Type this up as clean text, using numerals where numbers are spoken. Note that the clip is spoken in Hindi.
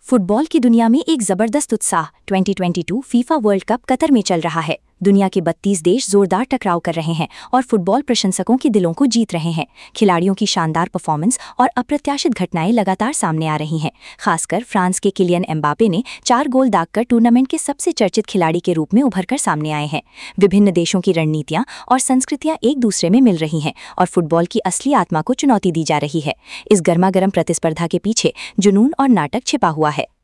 फुटबॉल की दुनिया में एक जबरदस्त उत्साह 2022 फीफा वर्ल्ड कप कतर में चल रहा है। दुनिया के 32 देश जोरदार टकराव कर रहे हैं और फुटबॉल प्रशंसकों के दिलों को जीत रहे हैं। खिलाड़ियों की शानदार परफॉर्मेंस और अप्रत्याशित घटनाएं लगातार सामने आ रही हैं। खासकर फ्रांस के किलियन एम्बापे ने 4 गोल दागकर टूर्नामेंट के सबसे चर्चित खिलाड़ी के रूप में उभरकर सामने आए हैं। विभिन्न देशों की रणनीतियां और संस्कृतियां एक दूसरे में मिल रही हैं और फुटबॉल की असली आत्मा को चुनौती दी जा रही है। इस गर्मागर्म प्रतिस्पर्धा के पीछे जुनून और नाटक छिपा हुआ है।